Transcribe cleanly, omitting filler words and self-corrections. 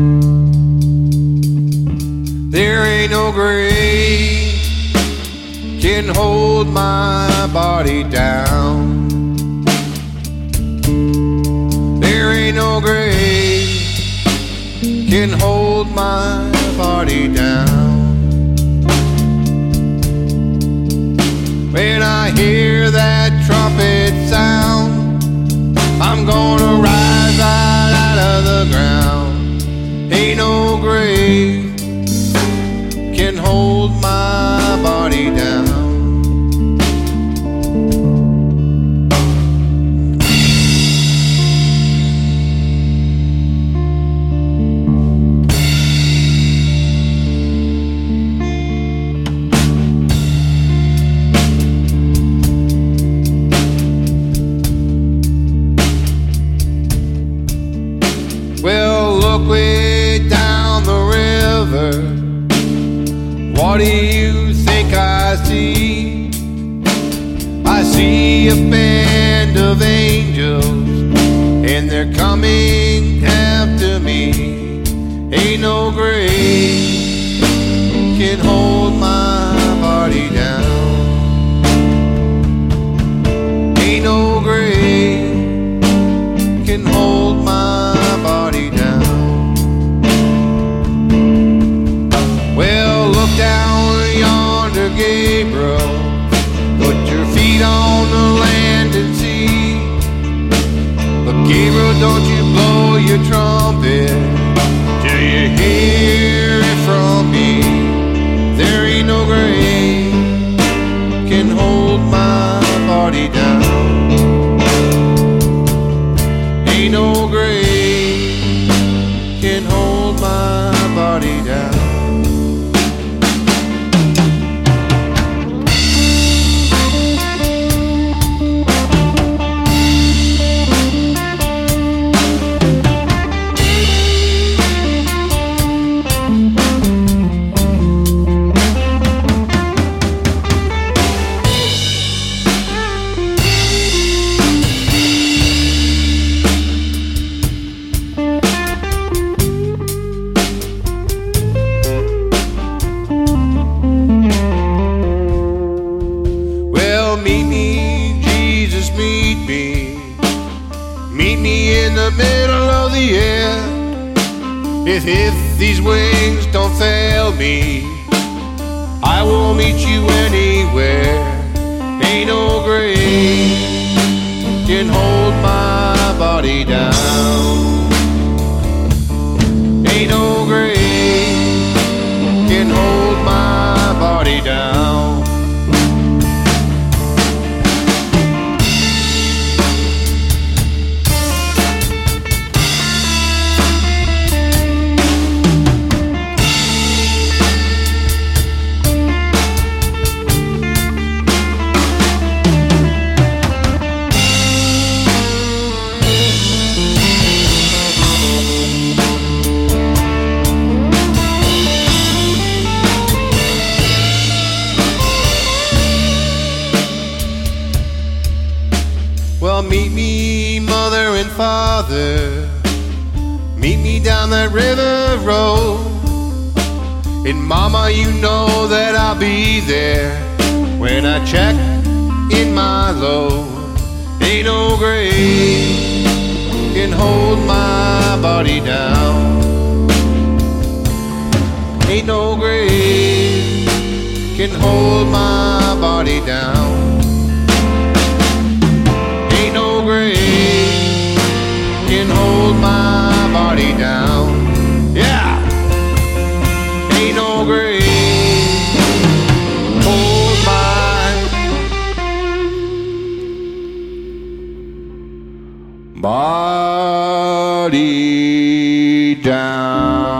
There ain't no grave can hold my body down. There ain't no grave can hold my body down. When I hear that trumpet sound, I'm gonna rise right out of the ground. Ain't no grave can hold my body down. Well, look way down the river. What do you think I see? I see a band of angels, and they're coming after me. Ain't no grave can hold my body down. Ain't no grave can hold my body down. Well, look down yonder, Gabriel. Put your feet on the land and see. But Gabriel, don't you blow your trumpet till you hear it from me. There ain't no grave can hold my body down. Ain't no grave can hold my body down. Meet me, Jesus, meet me. Meet me in the middle of the air. If these wings don't fail me, I will meet you anywhere. Ain't no grave can hold my body down. Ain't no grave can hold my body down. Well, meet me, mother and father. Meet me down that river road. And mama, you know that I'll be there when I check in my load. Ain't no grave can hold my body down. Ain't no grave can hold my body down. Ain't no grave can hold my body down. Yeah! Ain't no grave hold my body down.